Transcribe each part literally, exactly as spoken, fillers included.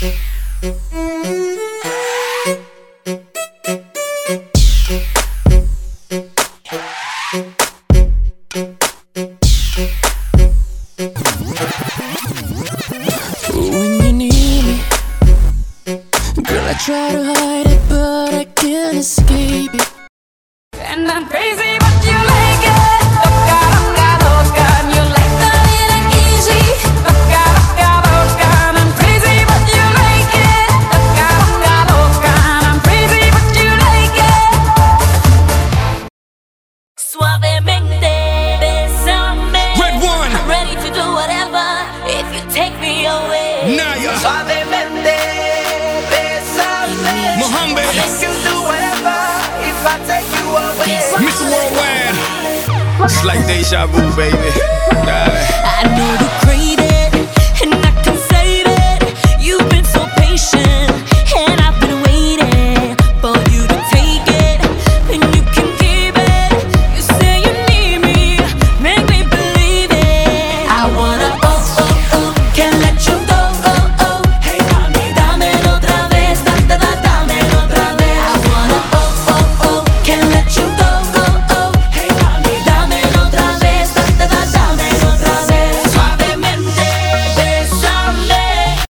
When you need me, girl, I try to hide it, but I can't escape it. And I'm crazy, but you like it. Loca, loca, loca, and you like the little easy. Loca, loca, loca, and I'm crazy, but you like it. Loca, loca, loca, and I'm crazy, but you like it. Suavemente, besame. Red one. I'm ready to do whatever if you take me away. Naya. Suavemente, besame. Mohammed. Make you do whatever if I take you away. Mister Worldwide. It's like deja vu, baby. Darling. I know you crave it, and I can save it. You've been so patient, and I've been waiting for you to take it, and you can keep it. You say you need me, make me believe it. I wanna oh oh oh, can't let you go oh oh. Hey mami, dámelo otra vez, da da da, dámelo otra vez. I wanna oh oh oh, can't let you go oh oh. Hey mami, dámelo otra vez, da da da, dámelo otra vez. Suavemente, besame.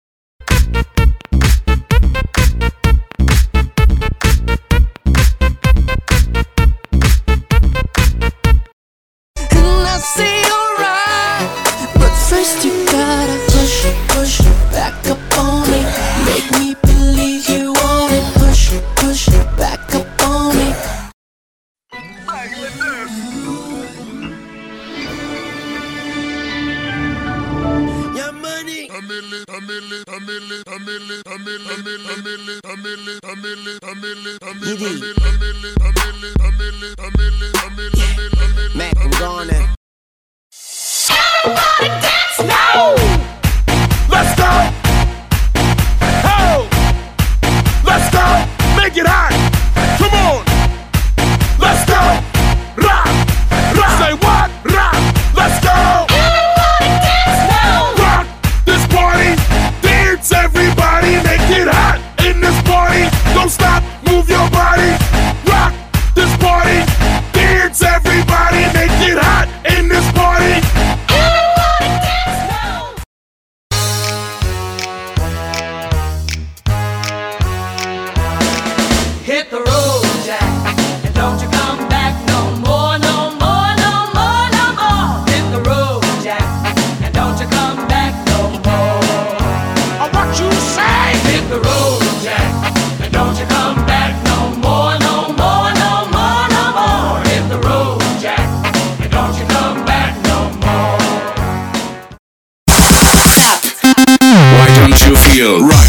And I say alright, but first you gotta push, push back up on me. Make me believe you want it. Push, push back up on me. Your money. Mac, I'm gone now. Everybody dance now. Let's go. Ho. Let's go. Make it hot. Come on. Let's go. Rock. Rock. Say what? Rock. Let's go. Everybody dance now. Rock this party. Dance everybody. Make it hot in this party. Don't stop. Move your body. Rock this party. Dance everybody. Make it hot in this party. Everybody dance now. Hit the road, Jack, and don't you come back no more, no more, no more, no more. Hit the road, Jack, and don't you come back no more. What you say? Hit the road, Jack, and don't you come back no more, no more, no more, no more. Hit the road, Jack, and don't you come back no more. Why don't you feel right?